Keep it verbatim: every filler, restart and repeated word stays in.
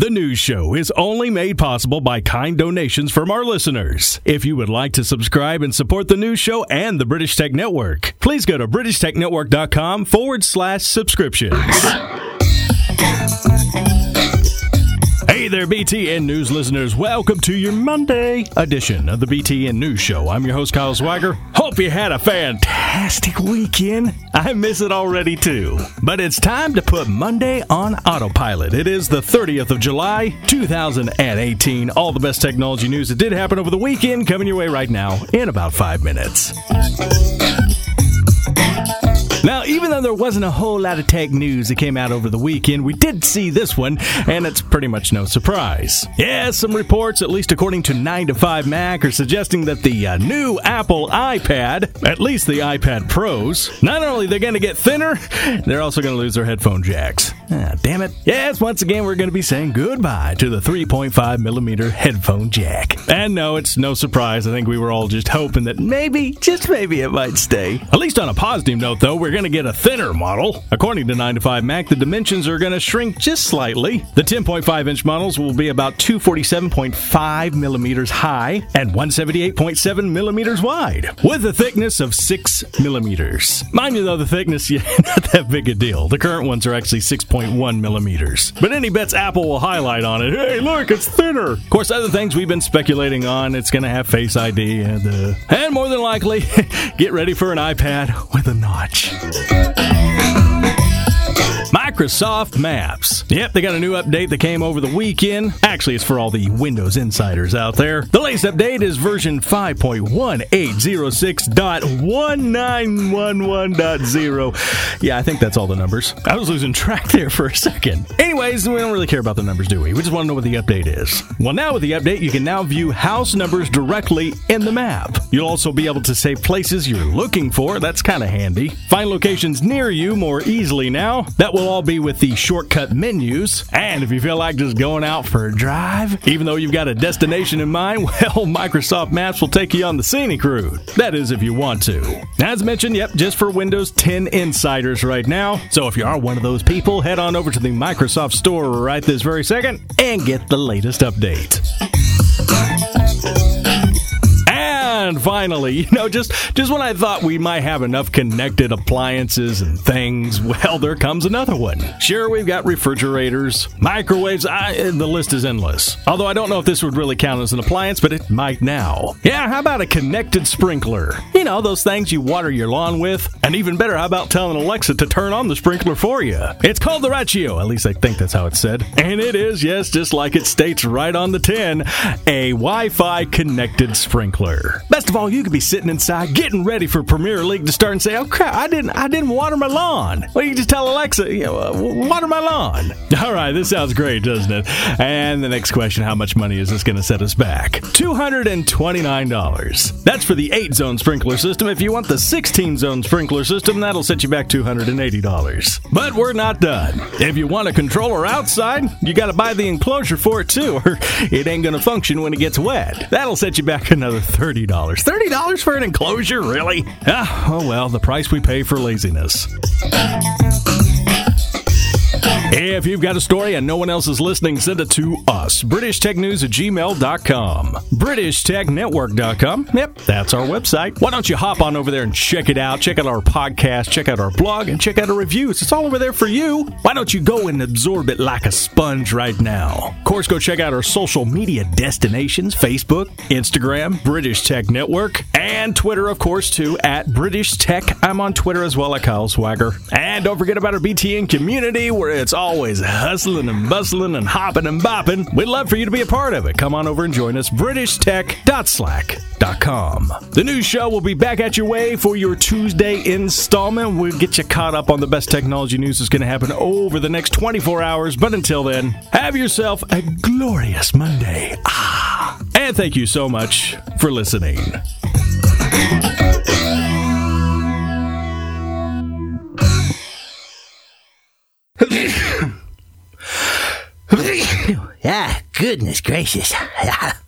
The news show is only made possible by kind donations from our listeners. If you would like to subscribe and support the news show and the British Tech Network, please go to britishtechnetwork.com forward slash subscriptions. Hey there, B T N News listeners. Welcome to your Monday edition of the B T N News Show. I'm your host, Kyle Swagger. Hope you had a fantastic weekend. I miss it already, too. But it's time to put Monday on autopilot. It is the thirtieth of July, two thousand eighteen. All the best technology news that did happen over the weekend coming your way right now in about five minutes. Now, even though there wasn't a whole lot of tech news that came out over the weekend, we did see this one, and it's pretty much no surprise. Yeah, some reports, at least according to nine to five Mac, are suggesting that the uh, new Apple iPad, at least the iPad Pros, not only they're going to get thinner, they're also going to lose their headphone jacks. Ah, damn it. Yes, once again, we're going to be saying goodbye to the three point five millimeter headphone jack. And no, it's no surprise. I think we were all just hoping that maybe, just maybe, it might stay. At least on a positive note, though, we're going to get a thinner model. According to nine to five Mac, the dimensions are going to shrink just slightly. The ten point five inch models will be about two forty-seven point five millimeters high and one seventy-eight point seven millimeters wide, with a thickness of six millimeters. Mind you, though, the thickness, yeah, not that big a deal. The current ones are actually six point one millimeters. But any bets Apple will highlight on it, hey, look, it's thinner. Of course, other things we've been speculating on, it's going to have Face I D and, uh, and more than likely, get ready for an iPad with a notch. Microsoft Maps. Yep, they got a new update that came over the weekend. Actually, it's for all the Windows insiders out there. The latest update is version five point one eight zero six dot one nine one one dot zero. Yeah, I think that's all the numbers. I was losing track there for a second. Anyways, we don't really care about the numbers, do we? We just want to know what the update is. Well, now with the update, you can now view house numbers directly in the map. You'll also be able to save places you're looking for. That's kind of handy. Find locations near you more easily now. That will all be with the shortcut menus. And if you feel like just going out for a drive, even though you've got a destination in mind, well, Microsoft Maps will take you on the scenic route. That is, if you want to. As mentioned, yep, just for Windows ten insiders right now. So if you are one of those people, head on over to the Microsoft Store right this very second and get the latest update. And finally, you know, just, just when I thought we might have enough connected appliances and things, well, there comes another one. Sure, we've got refrigerators, microwaves, I, the list is endless. Although I don't know if this would really count as an appliance, but it might now. Yeah, how about a connected sprinkler? You know, those things you water your lawn with. And even better, how about telling Alexa to turn on the sprinkler for you? It's called the Rachio, at least I think that's how it's said. And it is, yes, just like it states right on the tin, a Wi-Fi connected sprinkler. Best of all, you could be sitting inside getting ready for Premier League to start and say, oh crap, I didn't I didn't water my lawn. Well, you just tell Alexa, you know, uh, water my lawn. All right, this sounds great, doesn't it? And the next question, how much money is this going to set us back? two hundred twenty-nine dollars. That's for the eight zone sprinkler system. If you want the sixteen zone sprinkler system, that'll set you back two hundred eighty dollars. But we're not done. If you want a controller outside, you got to buy the enclosure for it too, or it ain't going to function when it gets wet. That'll set you back another thirty dollars. thirty dollars for an enclosure? Really? Ah, oh well, the price we pay for laziness. If you've got a story and no one else is listening, send it to us. British Tech News at gmail dot com. British Tech Network dot com. Yep, that's our website. Why don't you hop on over there and check it out? Check out our podcast, check out our blog, and check out our reviews. It's all over there for you. Why don't you go and absorb it like a sponge right now? Of course, go check out our social media destinations, Facebook, Instagram, British Tech Network, and Twitter, of course, too, at British Tech. I'm on Twitter as well, at Kyle Swagger. And don't forget about our B T N community, where it's always hustling and bustling and hopping and bopping. We'd love for you to be a part of it. Come on over and join us, british tech dot slack dot com. The news show will be back at your way for your Tuesday installment. We'll get you caught up on the best technology news that's going to happen over the next twenty-four hours. But until then, have yourself a glorious Monday. Ah, and thank you so much for listening. Ah, goodness gracious.